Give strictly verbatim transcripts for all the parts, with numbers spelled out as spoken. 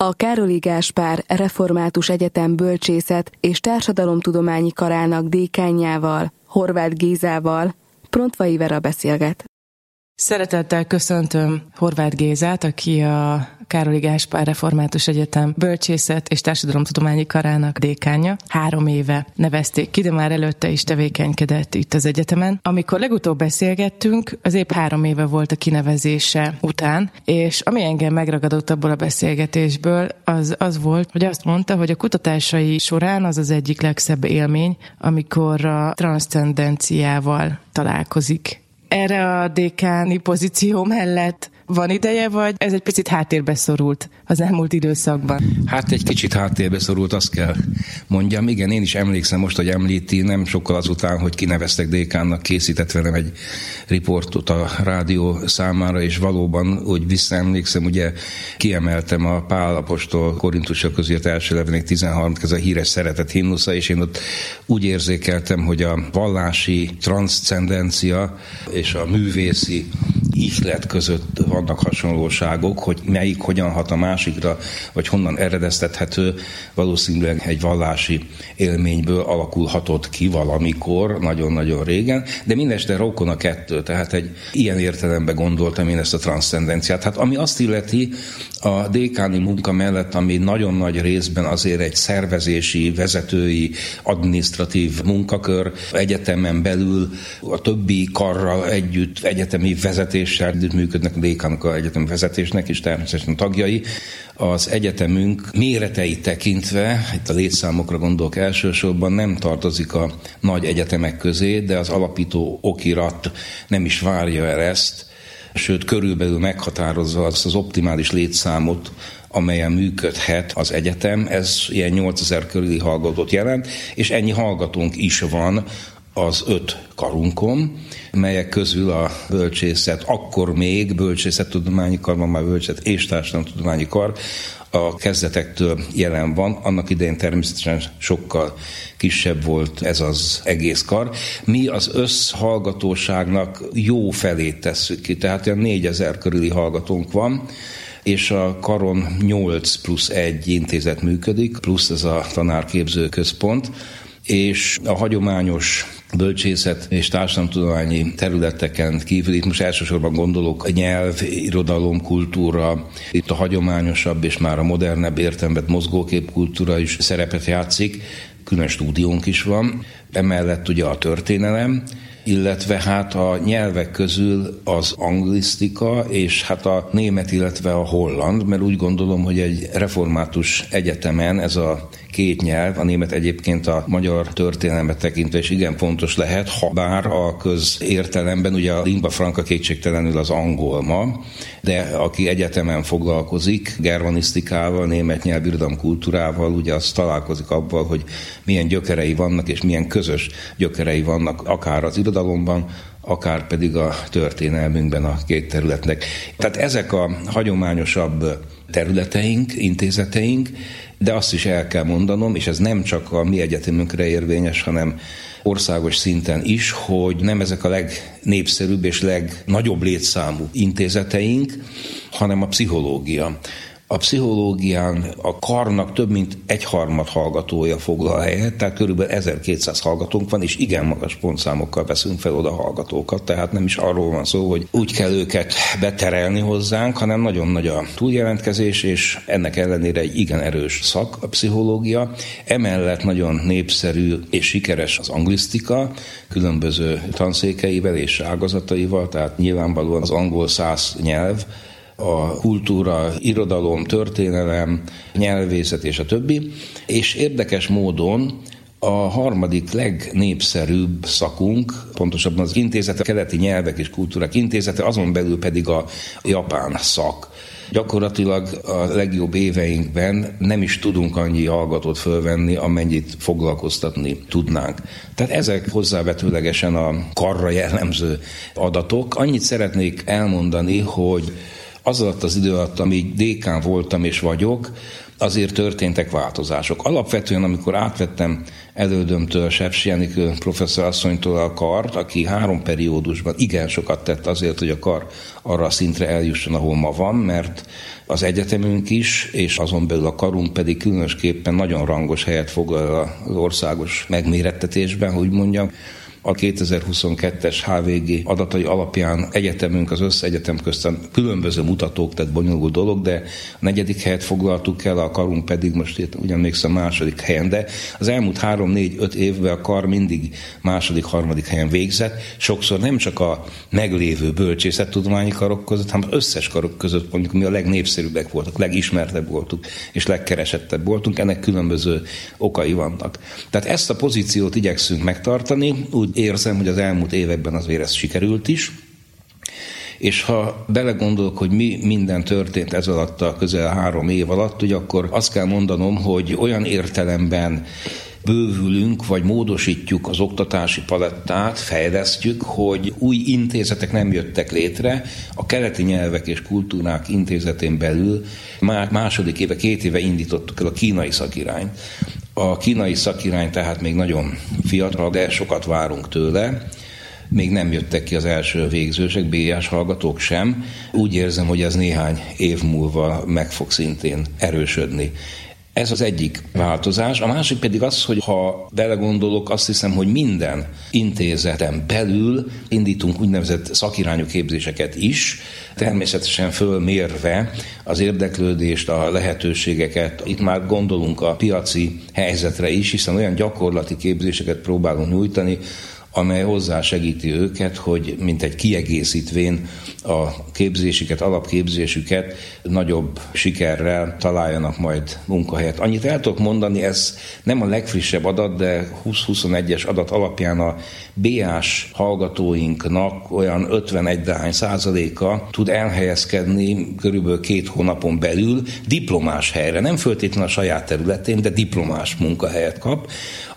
A Károli Gáspár Református Egyetem Bölcsészet és Társadalomtudományi Karának dékánjával, Horváth Gézával Prontvai Vera beszélget. Szeretettel köszöntöm Horváth Gézát, aki a Károli Gáspár Református Egyetem Bölcsészet és Társadalomtudományi Karának dékánja. Három éve nevezték ki, de már előtte is tevékenykedett itt az egyetemen. Amikor legutóbb beszélgettünk, az épp három éve volt a kinevezése után, és ami engem megragadott abból a beszélgetésből, az az volt, hogy azt mondta, hogy a kutatásai során az az egyik legszebb élmény, amikor a transzcendenciával találkozik. Erre a dékáni pozíció mellett van ideje, vagy ez egy picit háttérbe szorult az elmúlt időszakban? Hát egy kicsit háttérbe szorult, azt kell mondjam. Igen, én is emlékszem most, hogy említi, nem sokkal azután, hogy kineveztek dékánnak, készített velem egy riportot a rádió számára, és valóban, hogy visszaemlékszem, ugye kiemeltem a Pál apostol Korintusok között első levélének tizenharmadik ez a híres szeretet himnusza, és én ott úgy érzékeltem, hogy a vallási transzcendencia és a művészi ihlet között vannak hasonlóságok, hogy melyik hogyan hat a másikra, vagy honnan eredeztethető, valószínűleg egy vallási élményből alakulhatott ki valamikor, nagyon-nagyon régen, de mindeste rokon a kettő, tehát egy ilyen értelemben gondoltam én ezt a transzcendenciát. Hát ami azt illeti, a dékáni munka mellett, ami nagyon nagy részben azért egy szervezési, vezetői, adminisztratív munkakör, egyetemen belül a többi karral együtt, egyetemi vezetéssel együtt működnek a dékának, a egyetemi vezetésnek is természetesen tagjai. Az egyetemünk méreteit tekintve, itt a létszámokra gondolok elsősorban, nem tartozik a nagy egyetemek közé, de az alapító okirat nem is várja el ezt, sőt körülbelül meghatározza azt az optimális létszámot, amelyen működhet az egyetem. Ez ilyen nyolcezer körüli hallgatót jelent, és ennyi hallgatónk is van az öt karunkon, melyek közül a bölcsészet, akkor még bölcsészettudományi kar, van már bölcsészet és társadalomtudományi kar, a kezdetektől jelen van, annak idején természetesen sokkal kisebb volt ez az egész kar. Mi az összhallgatóságnak jó felét tesszük ki, tehát olyan négyezer körüli hallgatónk van, és a karon nyolc plusz egy intézet működik, plusz ez a tanárképző központ, és a hagyományos bölcsészet és társadalomtudományi területeken kívül, itt most elsősorban gondolok a nyelv, irodalom, kultúra, itt a hagyományosabb és már a modernebb értelemben mozgóképkultúra is szerepet játszik, külön stúdiónk is van, emellett ugye a történelem, illetve hát a nyelvek közül az anglisztika, és hát a német, illetve a holland, mert úgy gondolom, hogy egy református egyetemen ez a két nyelv, a német egyébként a magyar történelmet tekintve is igen fontos lehet, ha bár a közértelemben ugye a lingua franca kétségtelenül az angol ma, de aki egyetemen foglalkozik germanisztikával, német nyelv, irodalom, kultúrával, ugye az találkozik abban, hogy milyen gyökerei vannak, és milyen közös gyökerei vannak akár az irodalomban, akár pedig a történelmünkben a két területnek. Tehát ezek a hagyományosabb területeink, intézeteink, de azt is el kell mondanom, és ez nem csak a mi egyetemünkre érvényes, hanem országos szinten is, hogy nem ezek a legnépszerűbb és legnagyobb létszámú intézeteink, hanem a pszichológia. A pszichológián a karnak több mint egyharmad hallgatója foglal helyet, tehát körülbelül ezerkétszáz hallgatónk van, és igen magas pontszámokkal veszünk fel oda hallgatókat, tehát nem is arról van szó, hogy úgy kell őket beterelni hozzánk, hanem nagyon nagy a túljelentkezés, és ennek ellenére egy igen erős szak a pszichológia. Emellett nagyon népszerű és sikeres az anglisztika, különböző tanszékeivel és ágazataival, tehát nyilvánvalóan az angol száz nyelv, a kultúra, irodalom, történelem, nyelvészet és a többi. És érdekes módon a harmadik legnépszerűbb szakunk, pontosabban az intézete, a keleti nyelvek és kultúrák intézete, azon belül pedig a japán szak. Gyakorlatilag a legjobb éveinkben nem is tudunk annyi hallgatót fölvenni, amennyit foglalkoztatni tudnánk. Tehát ezek hozzávetőlegesen a karra jellemző adatok. Annyit szeretnék elmondani, hogy az alatt az idő alatt, amíg dékán voltam és vagyok, azért történtek változások. Alapvetően, amikor átvettem elődömtől, Sepsi Enikő professzor asszonytól a kart, aki három periódusban igen sokat tett azért, hogy a kar arra a szintre eljusson, ahol ma van, mert az egyetemünk is, és azon belül a karunk pedig különösképpen nagyon rangos helyet foglal az országos megmérettetésben, hogy mondjam. A kétezer-huszonkettes há vé gé adatai alapján egyetemünk az összegyetem köztem különböző mutatók, tehát bonyolult dolog, de a negyedik helyet foglaltuk el, a karunk pedig most itt ugyan még a második helyen, de az elmúlt három, négy, öt évben a kar mindig második, harmadik helyen végzett. Sokszor nem csak a meglévő bölcsészettudományi karok között, hanem az összes karok között, mondjuk mi a legnépszerűbbek voltak, legismertebb voltunk, és legkeresettebb voltunk, ennek különböző okai vannak. Tehát ezt a pozíciót igyekszünk megtartani, úgy érzem, hogy az elmúlt években azért ez sikerült is, és ha belegondolok, hogy mi minden történt ez alatt a közel három év alatt, ugye akkor azt kell mondanom, hogy olyan értelemben bővülünk, vagy módosítjuk az oktatási palettát, fejlesztjük, hogy új intézetek nem jöttek létre. A keleti nyelvek és kultúrák intézetén belül már második éve, két éve indítottuk el a kínai szakirányt. A kínai szakirány tehát még nagyon fiatal, de sokat várunk tőle. Még nem jöttek ki az első végzősek, bé es hallgatók sem. Úgy érzem, hogy ez néhány év múlva meg fog szintén erősödni. Ez az egyik változás. A másik pedig az, hogy ha belegondolok, azt hiszem, hogy minden intézeten belül indítunk úgynevezett szakirányú képzéseket is, természetesen fölmérve az érdeklődést, a lehetőségeket. Itt már gondolunk a piaci helyzetre is, hiszen olyan gyakorlati képzéseket próbálunk nyújtani, amely hozzásegíti őket, hogy mint egy kiegészítvén a képzésüket, alapképzésüket nagyobb sikerrel találjanak majd munkahelyet. Annyit el tudok mondani, ez nem a legfrissebb adat, de húsz-huszonegyes adat alapján a bé ás hallgatóinknak olyan ötvenegy százaléka tud elhelyezkedni körülbelül két hónapon belül diplomás helyre. Nem föltétlenül a saját területén, de diplomás munkahelyet kap.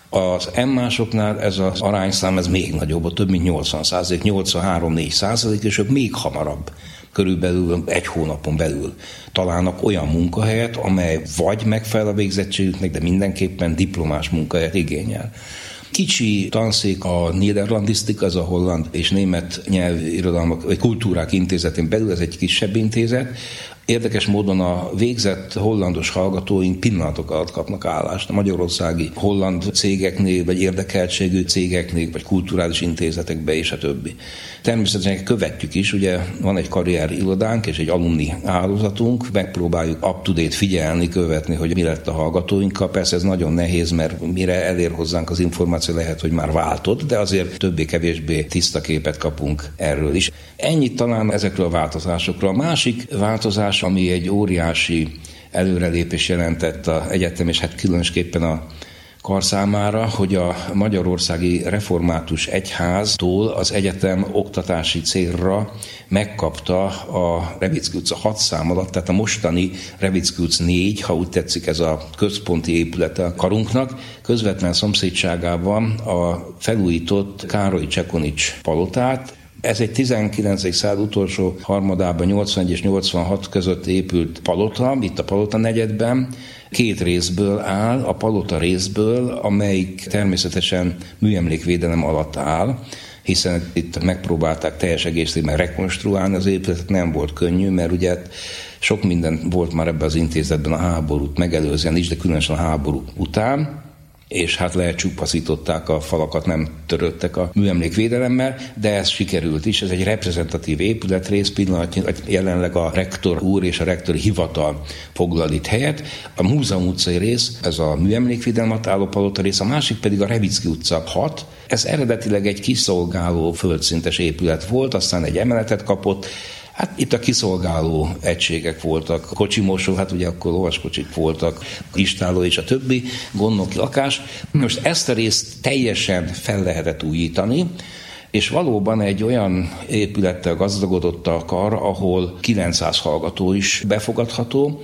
Az em-másoknál ez az arányszám ez még nagyobb, több mint nyolcvan százalék, nyolcvanhárom-négy százalék, és ők még hamarabb, körülbelül egy hónapon belül találnak olyan munkahelyet, amely vagy megfelel a végzettségüknek, de mindenképpen diplomás munkahelyet igényel. Kicsi tanszék a Niederlandisztika, az a holland és német nyelvirodalmak vagy kultúrák intézetén belül, ez egy kisebb intézet. Érdekes módon a végzett hollandos hallgatóink pillanatok alatt kapnak állást a magyarországi holland cégeknél, vagy érdekeltségű cégeknél, vagy kulturális intézetekbe, és a többi. Természetesen követjük is, ugye van egy karrier irodánk és egy alumni hálózatunk, megpróbáljuk up-to-date figyelni, követni, hogy mi lett a hallgatóinkkal. Persze ez nagyon nehéz, mert mire elér hozzánk az információ, lehet, hogy már váltott, de azért többé-kevésbé tiszta képet kapunk erről is. Ennyit talán ezekről a változásokról. A másik változás, ami egy óriási előrelépés jelentett az egyetem, és hát különösképpen a kar számára, hogy a Magyarországi Református Egyháztól az egyetem oktatási célra megkapta a Reviczky utca hat szám alatt, tehát a mostani Reviczky utca négy, ha úgy tetszik, ez a központi épülete a karunknak, közvetlen szomszédságában a felújított Károly Csekonics palotát. Ez egy tizenkilencedik század utolsó harmadában, nyolcvanegy és nyolcvanhat között épült palota, itt a Palota negyedben, két részből áll, a palota részből, amelyik természetesen műemlékvédelem alatt áll, hiszen itt megpróbálták teljes egészében rekonstruálni az épületet, nem volt könnyű, mert ugye sok minden volt már ebben az intézetben a háborút megelőzően is, de különösen a háború után, és hát lecsupaszították a falakat, nem törődtek a műemlékvédelemmel, de ez sikerült is, ez egy reprezentatív épületrész, pillanatnyilag jelenleg a rektor úr és a rektori hivatal foglal itt helyet. A Múzeum utcai rész, ez a műemlékvédelem álló palota rész, a másik pedig a Reviczky utca hat. Ez eredetileg egy kiszolgáló földszintes épület volt, aztán egy emeletet kapott. Hát itt a kiszolgáló egységek voltak, kocsimosó, hát ugye akkor lovaskocsik voltak, istáló és a többi, gondnoki lakás. Most ezt a részt teljesen fel lehetett újítani, és valóban egy olyan épülettel gazdagodott a kar, ahol kilencszáz hallgató is befogadható,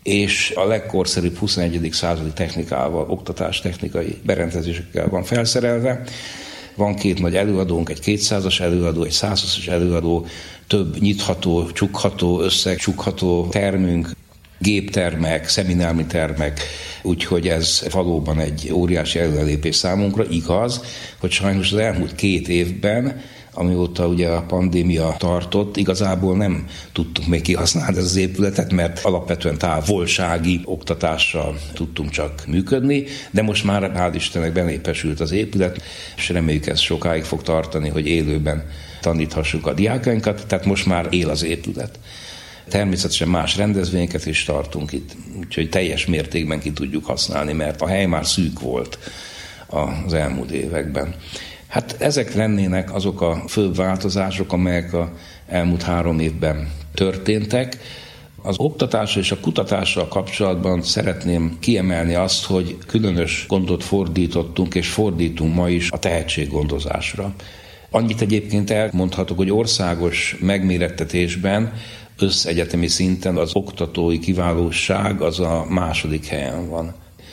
és a legkorszerűbb huszonegyedik századi technikával, oktatástechnikai berendezésekkel van felszerelve. Van két nagy előadónk, egy kétszázas előadó, egy százhúszas előadó, több nyitható, csukható, összegcsukható termünk. géptermek, szeminári termek, úgyhogy ez valóban egy óriási előrelépés számunkra. Igaz, hogy sajnos az elmúlt két évben, amióta ugye a pandémia tartott, igazából nem tudtuk még kihasználni ezt az épületet, mert alapvetően távolsági oktatással tudtunk csak működni, de most már hál' Istennek benépesült az épület, és reméljük ez sokáig fog tartani, hogy élőben taníthassuk a diákainkat, tehát most már él az épület. Természetesen más rendezvényeket is tartunk itt, úgyhogy teljes mértékben ki tudjuk használni, mert a hely már szűk volt az elmúlt években. Hát ezek lennének azok a főbb változások, amelyek az elmúlt három évben történtek. Az oktatással és a kutatással kapcsolatban szeretném kiemelni azt, hogy különös gondot fordítottunk és fordítunk ma is a tehetséggondozásra. Annyit egyébként elmondhatok, hogy országos megmérettetésben összegyetemi szinten az oktatói kiválóság az a második helyen van.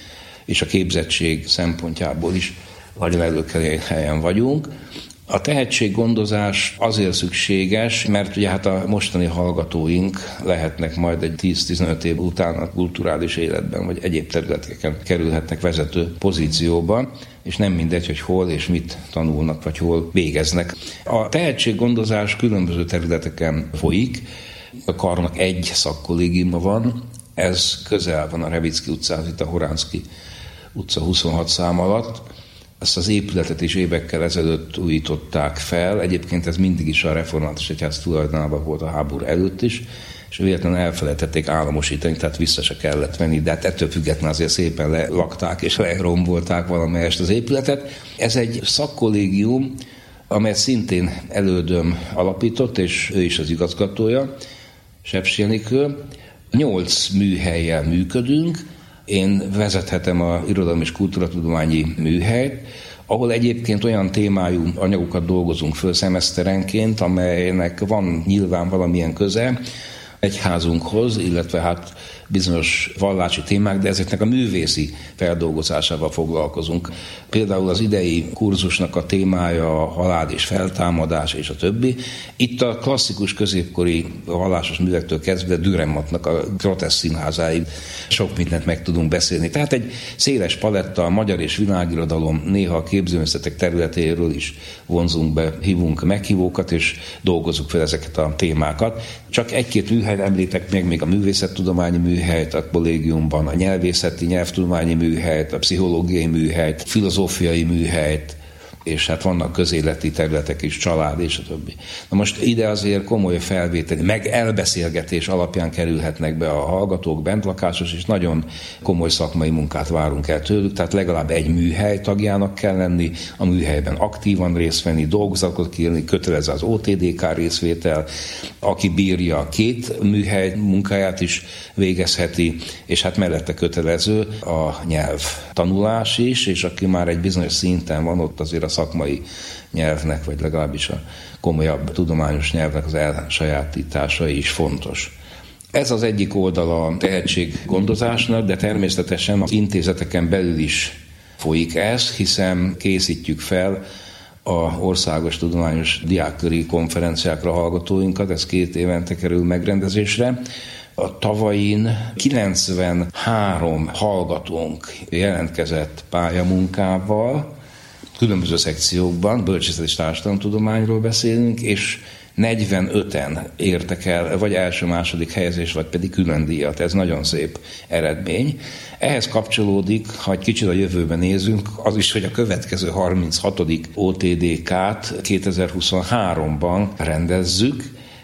És a képzettség szempontjából is nagyon előkelő helyen vagyunk. A tehetséggondozás azért szükséges, mert ugye hát a mostani hallgatóink lehetnek majd egy tíz-tizenöt év után a kulturális életben, vagy egyéb területeken kerülhetnek vezető pozícióba, és nem mindegy, hogy hol és mit tanulnak, vagy hol végeznek. A tehetséggondozás különböző területeken folyik. A Karnak egy szakkollégiuma van, ez közel van a Revicki utcán, itt a Horánszky utca huszonhat szám alatt. Ezt az épületet is évekkel ezelőtt újították fel. Egyébként ez mindig is a református egyház tulajdonában volt a háború előtt is, és véletlenül elfelejtették államosítani, tehát vissza se kellett venni, de hát ettől függetlenül azért szépen lelakták és lerombolták valamelyest az épületet. Ez egy szakkollégium, amelyet szintén elődöm alapított, és ő is az igazgatója, Sepsi Enikő. Nyolc műhellyel működünk. Én vezethetem a Irodalmi és Kultúratudományi Műhelyt, ahol egyébként olyan témájú anyagokat dolgozunk föl szemeszterenként, amelynek van nyilván valamilyen köze egyházunkhoz, illetve hát bizonyos vallási témák, de ezeknek a művészi feldolgozásával foglalkozunk. Például az idei kurzusnak a témája a halál és feltámadás és a többi. Itt a klasszikus középkori vallásos művektől kezdve Dürrenmattnak a groteszk színházáig sok mindent meg tudunk beszélni. Tehát egy széles paletta, a magyar és világirodalom, néha a képzőművészetek területéről is vonzunk be, hívunk meghívókat, és dolgozzuk fel ezeket a témákat. Csak egy-két műhelyt említek meg, még a művészettudományi műhelyt, a kollégiumban, a nyelvészeti, nyelvtudományi műhelyt, a pszichológiai műhelyt, filozófiai műhelyt, és hát vannak közéleti területek is, család és a többi. Na most ide azért komoly felvételi, meg elbeszélgetés alapján kerülhetnek be a hallgatók, bentlakásos, és nagyon komoly szakmai munkát várunk el tőlük, tehát legalább egy műhely tagjának kell lenni, a műhelyben aktívan részt venni, dolgozatot írni, kötelező az o té dé ká részvétel, aki bírja két műhely munkáját is végezheti, és hát mellette kötelező a nyelvtanulás is, és aki már egy bizonyos szinten van, ott azért a szakmai nyelvnek, vagy legalábbis a komolyabb tudományos nyelvnek az elsajátítása is fontos. Ez az egyik oldala a tehetséggondozásnak, de természetesen az intézeteken belül is folyik ez, hiszen készítjük fel a országos tudományos diákköri konferenciákra hallgatóinkat, ez két évente kerül megrendezésre. A tavain kilencvenhárom hallgatónk jelentkezett pályamunkával, különböző szekciókban, bölcsészet és társadalomtudományról beszélünk, és negyvenöten értek el, vagy első-második helyezés, vagy pedig külön díjat. Ez nagyon szép eredmény. Ehhez kapcsolódik, ha egy kicsit a jövőben nézünk, az is, hogy a következő harminchatodik o té dé ká-t kétezer-huszonháromban rendezzük,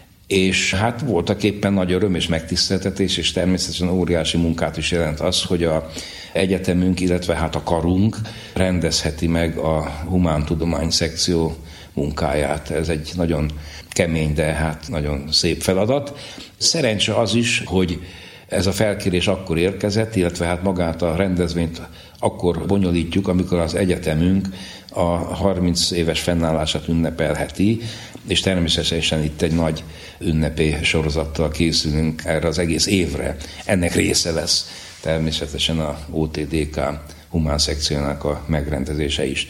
és hát voltak éppen nagy öröm és megtiszteltetés, és természetesen óriási munkát is jelent az, hogy a egyetemünk, illetve hát a karunk rendezheti meg a humántudomány szekció munkáját. Ez egy nagyon kemény, de hát nagyon szép feladat. Szerencse az is, hogy ez a felkérés akkor érkezett, illetve hát magát a rendezvényt akkor bonyolítjuk, amikor az egyetemünk a harminc éves fennállását ünnepelheti, és természetesen itt egy nagy ünnepi sorozattal készülünk erre az egész évre. Ennek része lesz természetesen a o té dé ká humán szekciónak a megrendezése is.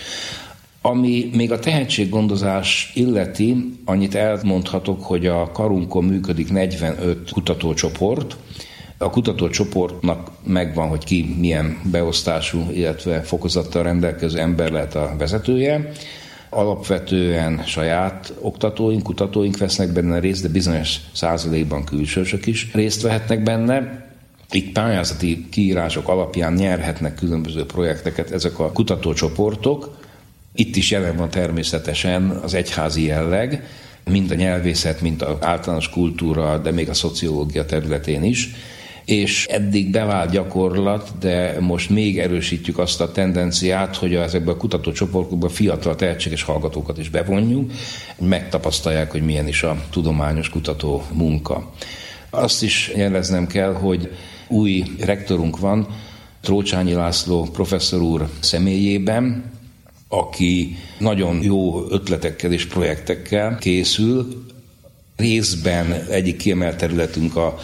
Ami még a tehetséggondozás illeti, annyit elmondhatok, hogy a karunkon működik negyvenöt kutatócsoport, A kutatócsoportnak megvan, hogy ki milyen beosztású, illetve fokozattal rendelkező ember lehet a vezetője. Alapvetően saját oktatóink, kutatóink vesznek benne részt, de bizonyos százalékban külsősök is részt vehetnek benne. Itt pályázati kiírások alapján nyerhetnek különböző projekteket ezek a kutatócsoportok. Itt is jelen van természetesen az egyházi jelleg, mind a nyelvészet, mind az általános kultúra, de még a szociológia területén is. És eddig bevált gyakorlat, de most még erősítjük azt a tendenciát, hogy ezekben a kutatócsoportokban fiatal tehetséges hallgatókat is bevonjunk, megtapasztalják, hogy milyen is a tudományos kutató munka. Azt is jeleznem kell, hogy új rektorunk van, Trócsányi László professzor úr személyében, aki nagyon jó ötletekkel és projektekkel készül. Részben egyik kiemelt területünk a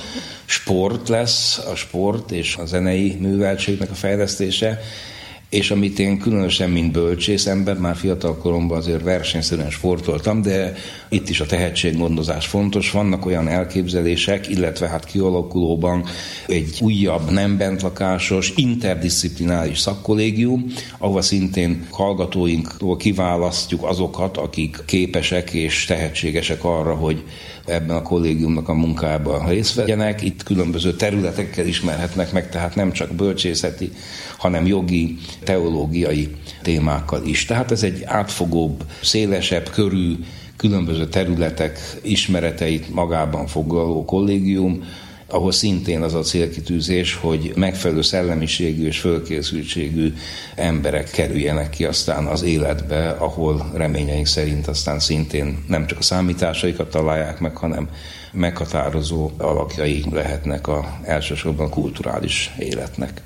sport lesz, a sport és a zenei műveltségnek a fejlesztése, és amit én különösen, mint bölcsész ember, már fiatal koromban azért versenyszerűen sportoltam, de itt is a tehetséggondozás fontos. Vannak olyan elképzelések, illetve hát kialakulóban egy újabb, nem bentlakásos, interdisziplináris szakkollégium, ahova szintén hallgatóinktól kiválasztjuk azokat, akik képesek és tehetségesek arra, hogy ebben a kollégiumnak a munkában részt vegyenek. Itt különböző területekkel ismerhetnek meg, tehát nem csak bölcsészeti, hanem jogi, teológiai témákkal is. Tehát ez egy átfogóbb, szélesebb körű, különböző területek ismereteit magában foglaló kollégium, ahol szintén az a célkitűzés, hogy megfelelő szellemiségű és fölkészültségű emberek kerüljenek ki aztán az életbe, ahol reményeink szerint aztán szintén nem csak a számításaikat találják meg, hanem meghatározó alakjai lehetnek a elsősorban a kulturális életnek.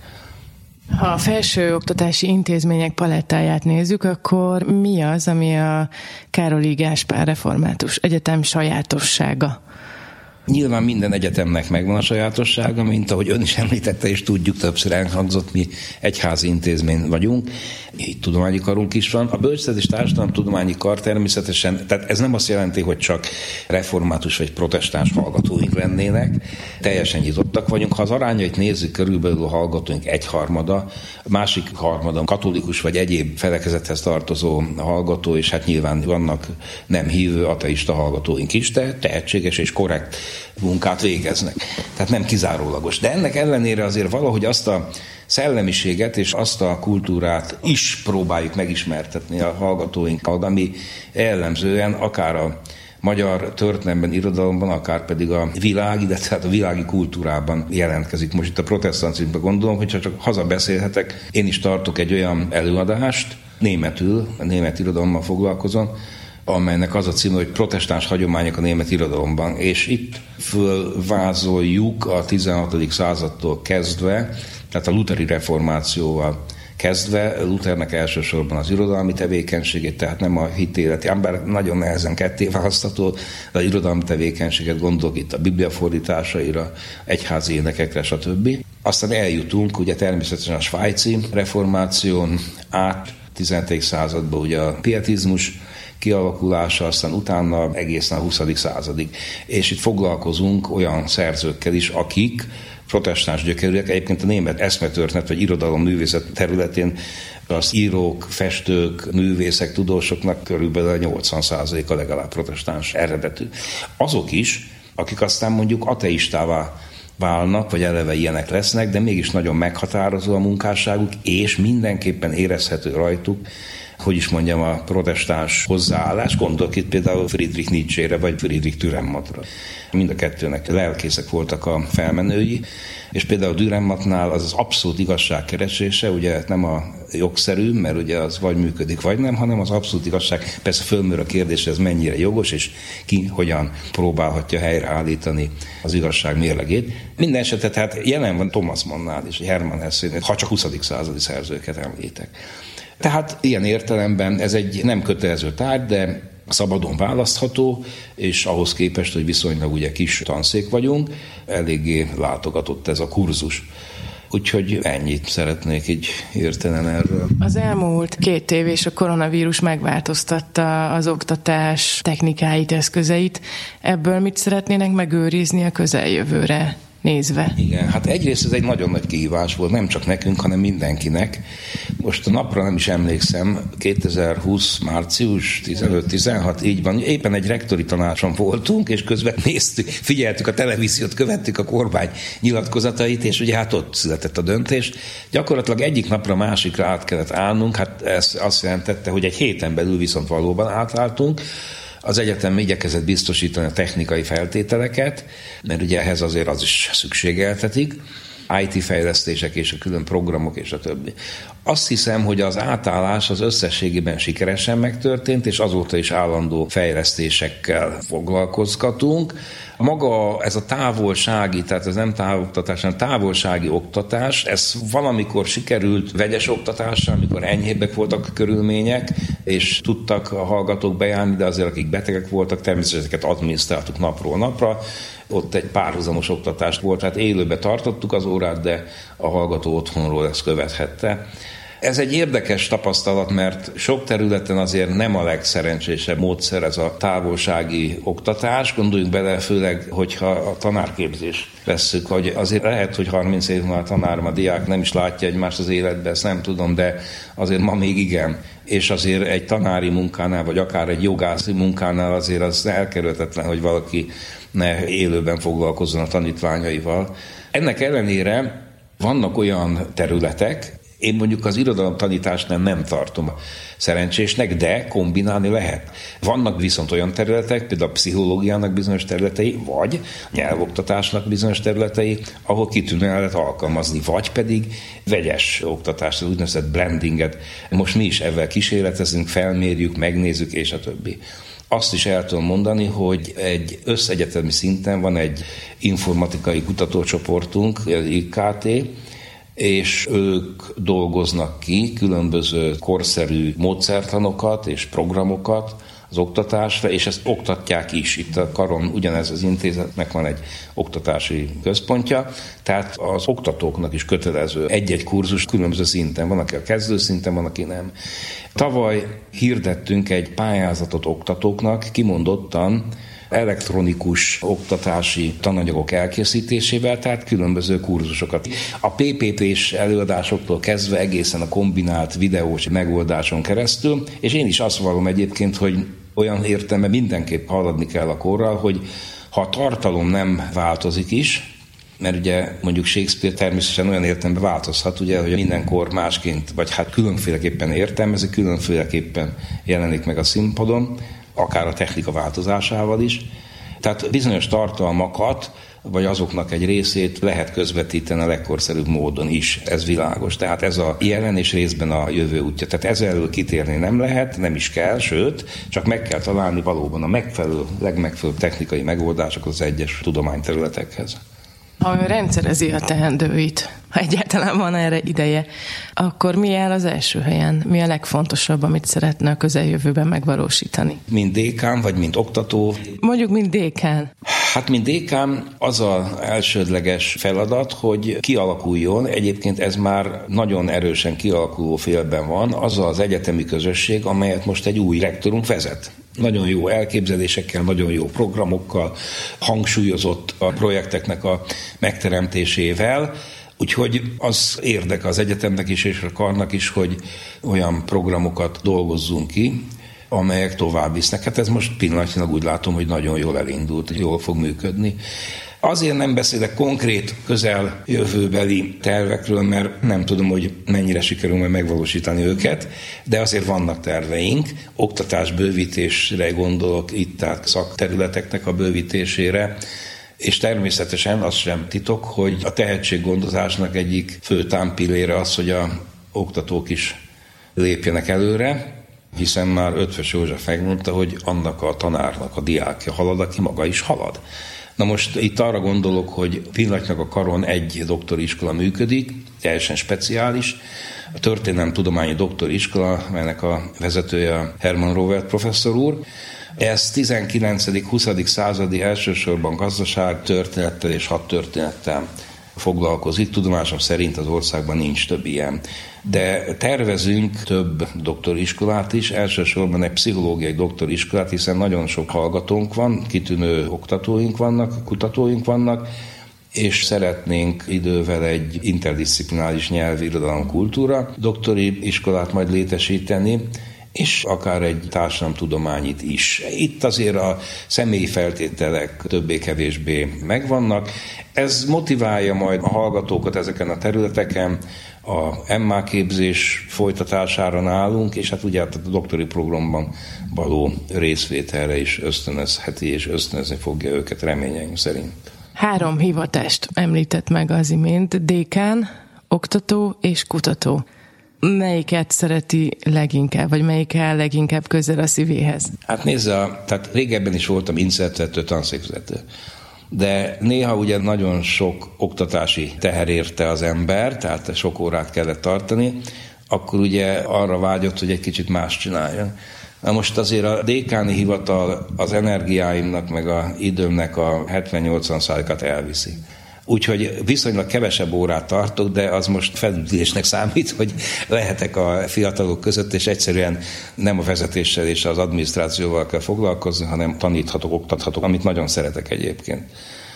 Ha a felsőoktatási intézmények palettáját nézzük, akkor mi az, ami a Károlyi Gáspár Református Egyetem sajátossága? Nyilván minden egyetemnek megvan a sajátossága, mint ahogy ön is említette, és tudjuk, többször elhangzott, mi egyházi intézmény vagyunk, így tudományi karunk is van. A bölcsészet és társadalomtudományi kar természetesen, tehát ez nem azt jelenti, hogy csak református vagy protestáns hallgatóink lennének, teljesen nyitottak vagyunk. Ha az arányait nézzük, körülbelül a hallgatóink egyharmada, másik harmada katolikus vagy egyéb felekezethez tartozó hallgató, és hát nyilván vannak nem hívő ateista hallgatóink is, de tehetséges és korrekt munkát végeznek. Tehát nem kizárólagos. De ennek ellenére azért valahogy azt a szellemiséget és azt a kultúrát is próbáljuk megismertetni a hallgatóinkkal, ami jellemzően akár a magyar történelemben, irodalomban, akár pedig a világ, illetve a világi kultúrában jelentkezik. Most itt a protestantizmusban gondolom, hogyha csak hazabeszélhetek, én is tartok egy olyan előadást, németül, a német irodalommal foglalkozom, amelynek az a címe, hogy protestáns hagyományok a német irodalomban, és itt fölvázoljuk a tizenhatodik századtól kezdve, tehát a lutheri reformációval kezdve, Luthernek elsősorban az irodalmi tevékenységét, tehát nem a hitéleti, bár nagyon nehezen ketté választható, de az irodalmi tevékenységet gondolok itt a Biblia fordításaira, egyházi énekekre, stb. Aztán eljutunk ugye természetesen a svájci reformáción át, tizenhetedik században ugye a pietizmus kialakulása, aztán utána egészen a huszadik századig. És itt foglalkozunk olyan szerzőkkel is, akik protestáns gyökerűek, egyébként a német eszmetörténet vagy irodalom művészet területén az írók, festők, művészek, tudósoknak körülbelül a nyolcvan százaléka legalább protestáns eredetű. Azok is, akik aztán mondjuk ateistává válnak, vagy eleve ilyenek lesznek, de mégis nagyon meghatározó a munkásságuk, és mindenképpen érezhető rajtuk, hogy is mondjam, a protestáns hozzáállás, gondolok itt például Friedrich Nietzsére, vagy Friedrich Dürrenmattra. Mind a kettőnek lelkészek voltak a felmenői, és például Dürrenmattnál az az abszolút igazságkeresése, ugye nem a jogszerű, mert ugye az vagy működik, vagy nem, hanem az abszolút igazság. Persze fölmerül a kérdés, ez mennyire jogos, és ki hogyan próbálhatja helyreállítani az igazság mérlegét. Minden esetre tehát jelen van Thomas Mannnál és Hermann Hessénél, ha csak huszadik századi szerzőket említek. Tehát ilyen értelemben ez egy nem kötelező tárgy, de szabadon választható, és ahhoz képest, hogy viszonylag ugye kis tanszék vagyunk, eléggé látogatott ez a kurzus. Úgyhogy ennyit szeretnék így érteni erről. Az elmúlt két év és a koronavírus megváltoztatta az oktatás technikáit, eszközeit. Ebből mit szeretnének megőrizni a közeljövőre? nézve. Igen, hát egyrészt ez egy nagyon nagy kihívás volt, nem csak nekünk, hanem mindenkinek. Most a napra nem is emlékszem, kétezer-húsz március tizenöt tizenhat, így van, éppen egy rektori tanácson voltunk, és közben néztük, figyeltük a televíziót, követtük a kormány nyilatkozatait, és ugye hát ott született a döntés. Gyakorlatilag egyik napra másikra át kellett állnunk, hát ez azt jelentette, hogy egy héten belül viszont valóban átálltunk. Az egyetem igyekezett biztosítani a technikai feltételeket, mert ugye ehhez azért az is szükségeltetik, í té fejlesztések és a külön programok és a többi. Azt hiszem, hogy az átállás az összességében sikeresen megtörtént, és azóta is állandó fejlesztésekkel foglalkozgatunk. Maga ez a távolsági, tehát ez nem távoktatás, hanem távolsági oktatás, ez valamikor sikerült vegyes oktatással, amikor enyhébbek voltak a körülmények, és tudtak a hallgatók bejárni, de azért akik betegek voltak, természetesen ezeket adminisztráltuk napról napra. Ott egy párhuzamos oktatást volt, tehát élőbe tartottuk az órát, de a hallgató otthonról ezt követhette. Ez egy érdekes tapasztalat, mert sok területen azért nem a legszerencsésebb módszer ez a távolsági oktatás. Gondoljunk bele, főleg, hogyha a tanárképzést vesszük, hogy azért lehet, hogy harminc év múlva a tanár, a diák nem is látja egymást az életbe, ezt nem tudom, de azért ma még igen. És azért egy tanári munkánál, vagy akár egy jogászi munkánál azért az elkerülhetetlen, hogy valaki ne élőben foglalkozzon a tanítványaival. Ennek ellenére vannak olyan területek, én mondjuk az irodalomtanításnál nem tartom szerencsésnek, de kombinálni lehet. Vannak viszont olyan területek, például a pszichológiának bizonyos területei, vagy nyelvoktatásnak bizonyos területei, ahol kitűnően lehet alkalmazni, vagy pedig vegyes oktatást, az úgynevezett blendinget. Most mi is ezzel kísérletezünk, felmérjük, megnézzük, és a többi. Azt is el tudom mondani, hogy egy összegyetemi szinten van egy informatikai kutatócsoportunk, az i ká té, és ők dolgoznak ki különböző korszerű módszertanokat és programokat az oktatásra, és ezt oktatják is. Itt a Karon ugyanez az intézetnek van egy oktatási központja, tehát az oktatóknak is kötelező egy-egy kurzus különböző szinten. Van, aki a kezdő szinten, van, aki nem. Tavaly hirdettünk egy pályázatot oktatóknak, kimondottan elektronikus oktatási tananyagok elkészítésével, tehát különböző kurzusokat. A pé pé pés előadásoktól kezdve egészen a kombinált videós megoldáson keresztül, és én is azt vallom egyébként, hogy olyan értelemben mindenképp haladni kell a korral, hogy ha a tartalom nem változik is, mert ugye mondjuk Shakespeare természetesen olyan értelemben változhat, ugye, hogy mindenkor másként, vagy hát különféleképpen értelmezik, különféleképpen jelenik meg a színpadon, akár a technika változásával is. Tehát bizonyos tartalmakat, vagy azoknak egy részét lehet közvetíteni a legkorszerűbb módon is, ez világos. Tehát ez a jelen és részben a jövő útja. Tehát ezzel elől kitérni nem lehet, nem is kell, sőt, csak meg kell találni valóban a megfelelő, legmegfelelőbb technikai megoldások az egyes tudományterületekhez. Ha ő rendszerezi a teendőit, ha egyáltalán van erre ideje, akkor mi áll az első helyen? Mi a legfontosabb, amit szeretne a közeljövőben megvalósítani? Mint dékán, vagy mint oktató? Mondjuk, mint dékán. Hát, mint dékán az az elsődleges feladat, hogy kialakuljon, egyébként ez már nagyon erősen kialakuló félben van, az az egyetemi közösség, amelyet most egy új rektorunk vezet. Nagyon jó elképzelésekkel, nagyon jó programokkal, hangsúlyozott a projekteknek a megteremtésével, úgyhogy az érdeke az egyetemnek is és a karnak is, hogy olyan programokat dolgozzunk ki, amelyek tovább visznek. Hát ez most pillanatnyilag úgy látom, hogy nagyon jól elindult, jól fog működni. Azért nem beszélek konkrét közeljövőbeli tervekről, mert nem tudom, hogy mennyire sikerül majd megvalósítani őket, de azért vannak terveink. Oktatás bővítésre gondolok itt, tehát szakterületeknek a bővítésére, és természetesen az sem titok, hogy a tehetséggondozásnak egyik fő támpillére az, hogy a oktatók is lépjenek előre, hiszen már Ötvös József megmondta, hogy annak a tanárnak a diákja halad, aki maga is halad. Na most itt arra gondolok, hogy pillanatnyilag a Karon egy doktoriskola működik, teljesen speciális, a történelemtudományi doktoriskola, melynek a vezetője Hermann Rovert professzor úr. Ez tizenkilencedik-huszadik századi elsősorban gazdaság történettel és hadtörténettel foglalkozik. Tudomásom szerint az országban nincs több ilyen. De tervezünk több doktoriskolát is, elsősorban egy pszichológiai doktoriskolát, hiszen nagyon sok hallgatónk van, kitűnő oktatóink vannak, kutatóink vannak, és szeretnénk idővel egy interdisziplináris nyelvi irodalom kultúra doktori iskolát majd létesíteni, és akár egy társadalomtudományit is. Itt azért a személyi feltételek többé-kevésbé megvannak. Ez motiválja majd a hallgatókat ezeken a területeken, a em á képzés folytatására nálunk, és hát ugye a doktori programban való részvételre is ösztönözheti, és ösztönözni fogja őket reményeim szerint. Három hivatást említett meg az imént: dékán, oktató és kutató. Melyiket szereti leginkább, vagy melyik áll leginkább közel a szívéhez? Hát nézze, tehát régebben is voltam inszertvezető, tanszékvezető. De néha ugye nagyon sok oktatási teher érte az ember, tehát sok órát kellett tartani, akkor ugye arra vágyott, hogy egy kicsit más csináljon. Na most azért a dékáni hivatal az energiáimnak, meg az időmnek a hetven-nyolcvan százalékát elviszi. Úgyhogy viszonylag kevesebb órát tartok, de az most felüdülésnek számít, hogy lehetek a fiatalok között, és egyszerűen nem a vezetéssel és az adminisztrációval kell foglalkozni, hanem taníthatok, oktathatok, amit nagyon szeretek egyébként.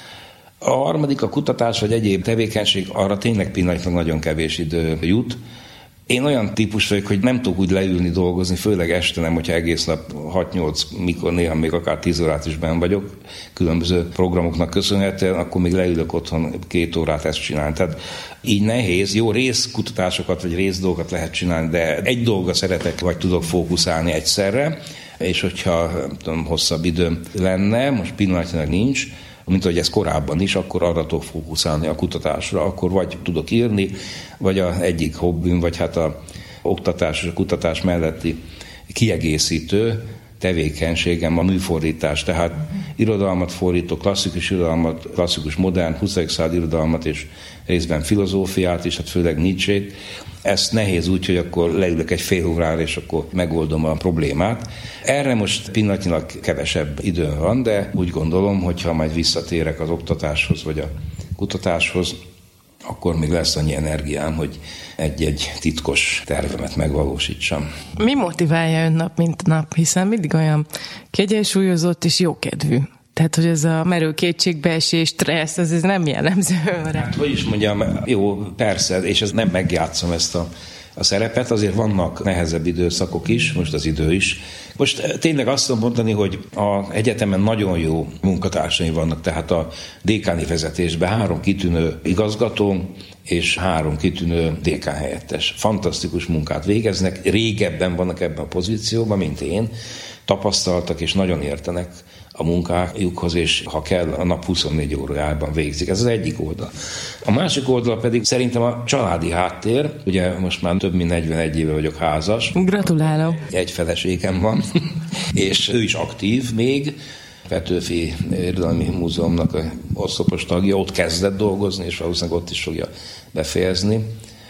A harmadik, a kutatás vagy egyéb tevékenység, arra tényleg pillanatnyilag nagyon kevés idő jut. Én olyan típus vagyok, hogy nem tudok úgy leülni dolgozni, főleg este nem, hogyha egész nap hat-nyolc, mikor néha még akár tíz órát is benn vagyok, különböző programoknak köszönhetően, akkor még leülök otthon két órát ezt csinálni. Tehát így nehéz, jó részkutatásokat vagy részdolgokat lehet csinálni, de egy dolga szeretek, vagy tudok fókuszálni egyszerre, és hogyha tudom, hosszabb időm lenne, most pillanatnyilag nincs, mint ahogy ez korábban is, akkor arra tudok fókuszálni a kutatásra, akkor vagy tudok írni, vagy a egyik hobbim, vagy hát a oktatás és a kutatás melletti kiegészítő tevékenységem a műfordítás, tehát irodalmat fordítok, klasszikus irodalmat, klasszikus modern, huszadik század irodalmat és részben filozófiát is, hát főleg Nietzsét. Ez nehéz úgy, hogy akkor leülök egy fél órára, és akkor megoldom a problémát. Erre most pillanatnyilag kevesebb időm van, de úgy gondolom, hogy ha majd visszatérek az oktatáshoz, vagy a kutatáshoz, akkor még lesz annyi energiám, hogy egy-egy titkos tervemet megvalósítsam. Mi motiválja ön nap, mint nap? Hiszen mindig olyan kiegyensúlyozott és jókedvű. Tehát, hogy ez a merő kétségbeesés, stressz, ez, ez nem jellemző önre. Hát, hogy is mondjam, jó, persze, és ez nem megjátszom ezt a, a szerepet, azért vannak nehezebb időszakok is, most az idő is. Most tényleg azt tudom mondani, hogy az egyetemen nagyon jó munkatársaim vannak, tehát a dékáni vezetésben három kitűnő igazgató és három kitűnő dékán helyettes. Fantasztikus munkát végeznek, régebben vannak ebben a pozícióban, mint én, tapasztaltak és nagyon értenek a munkájukhoz, és ha kell, a nap huszonnégy órájában végzik. Ez az egyik oldal. A másik oldal pedig szerintem a családi háttér. Ugye most már több mint negyvenegy éve vagyok házas. Gratulálok. Egy feleségem van, és ő is aktív még. Petőfi Irodalmi Múzeumnak a oszlopos tagja, ott kezdett dolgozni, és valószínűleg ott is fogja befejezni.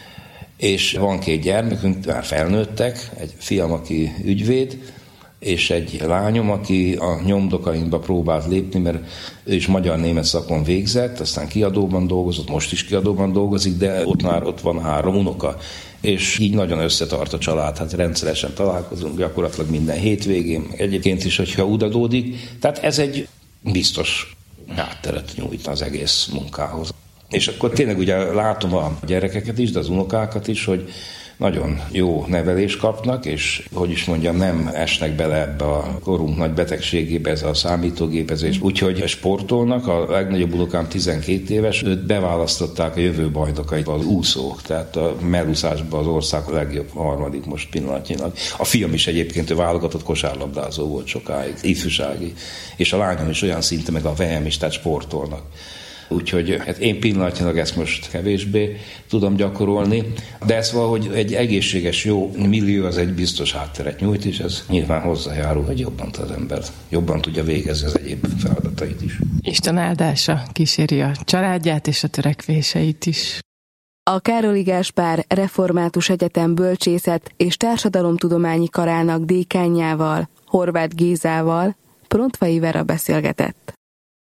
És van két gyermekünk, már felnőttek, egy fiam, aki ügyvéd, és egy lányom, aki a nyomdokaimba próbált lépni, mert ő is magyar-német szakon végzett, aztán kiadóban dolgozott, most is kiadóban dolgozik, de ott már ott van három unoka. És így nagyon összetart a család, hát rendszeresen találkozunk, gyakorlatilag minden hétvégén, egyébként is, hogyha úgy adódik. Tehát ez egy biztos hátteret nyújt az egész munkához. És akkor tényleg ugye látom a gyerekeket is, de az unokákat is, hogy nagyon jó nevelést kapnak, és hogy is mondjam, nem esnek bele ebbe a korunk nagy betegségébe, ez a számítógépezés. Úgyhogy sportolnak, a legnagyobb unokám tizenkét éves, őt beválasztották a jövő bajnokait, az úszók, tehát a mellúszásban az ország a legjobb harmadik most pillanatnyilag. A fiam is egyébként, ő válogatott kosárlabdázó volt sokáig, ifjúsági, és a lányom is olyan szinte, meg a vehem is, tehát sportolnak. Úgyhogy hát én pillanatnyilag ezt most kevésbé tudom gyakorolni, de ez valahogy egy egészséges, jó millió az egy biztos hátteret nyújt, és ez nyilván hozzájárul, hogy jobban tud az ember, jobban tudja végezni az egyéb feladatait is. Isten áldása kíséri a családját és a törekvéseit is. A Károly Gáspár Református Egyetem Bölcsészet és Társadalomtudományi Karának dékánjával, Horváth Gézával Prontvai Vera beszélgetett.